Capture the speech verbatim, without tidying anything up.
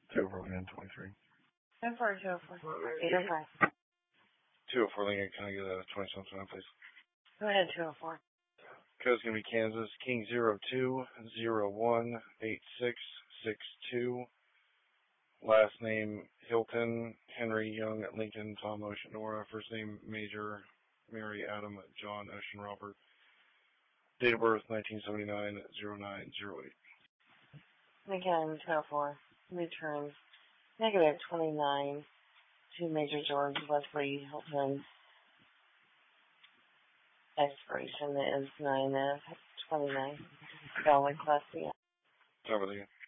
two oh four Lincoln twenty-three. two oh four, two oh four. eight oh five. two oh four Lincoln, can I get a twenty something, please? Go ahead, two oh four. Code's going to be Kansas, King zero two zero one eight six six two. Last name Hilton, Henry Young, Lincoln, Tom Ocean Nora. First name Major, Mary Adam, John Ocean Robert. Date of birth nineteen seventy-nine, oh nine oh eight. Again, two oh four. Return negative twenty-nine to Major George Leslie Hilton. Expiration is nine of twenty-nine. Valley Class C. Over there.